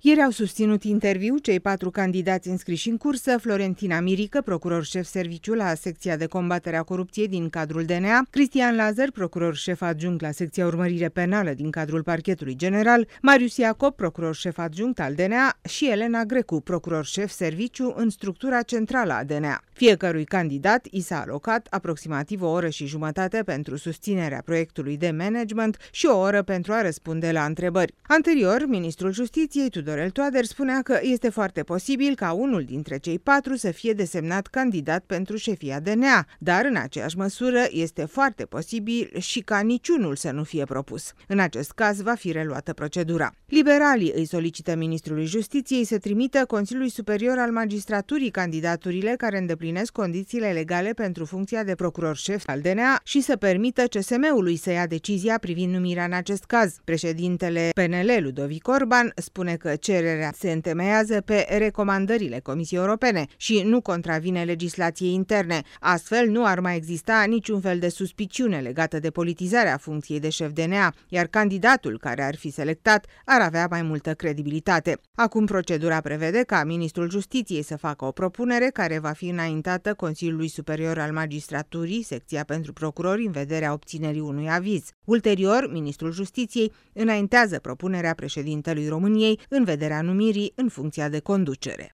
Ieri au susținut interviu cei 4 candidați înscriși în cursă: Florentina Mirică, procuror șef serviciu la secția de combatere a corupției din cadrul DNA, Cristian Lazar, procuror șef adjunct la secția urmărire penală din cadrul Parchetului General, Marius Iacob, procuror șef adjunct al DNA și Elena Grecu, procuror șef serviciu în structura centrală a DNA. Fiecărui candidat i s-a alocat aproximativ o oră și jumătate pentru susținerea proiectului de management și o oră pentru a răspunde la întrebări. Anterior, ministrul Justiției, Tudorel Toader, spunea că este foarte posibil ca unul dintre cei 4 să fie desemnat candidat pentru șefia DNA, dar în aceeași măsură este foarte posibil și ca niciunul să nu fie propus. În acest caz va fi reluată procedura. Liberalii îi solicită ministrului Justiției să trimită Consiliului Superior al Magistraturii candidaturile care îndeplinesc condițiile legale pentru funcția de procuror șef al DNA și să permită CSM-ului să ia decizia privind numirea în acest caz. Președintele PNL, Ludovic Orban, spune că cererea se întemeiază pe recomandările Comisiei Europene și nu contravine legislației interne. Astfel, nu ar mai exista niciun fel de suspiciune legată de politizarea funcției de șef DNA, iar candidatul care ar fi selectat ar avea mai multă credibilitate. Acum procedura prevede ca ministrul Justiției să facă o propunere care va fi înaintată Consiliului Superior al Magistraturii, secția pentru procurori, în vederea obținerii unui aviz. Ulterior, ministrul Justiției înaintează propunerea președintelui României în vederea numirii în funcția de conducere.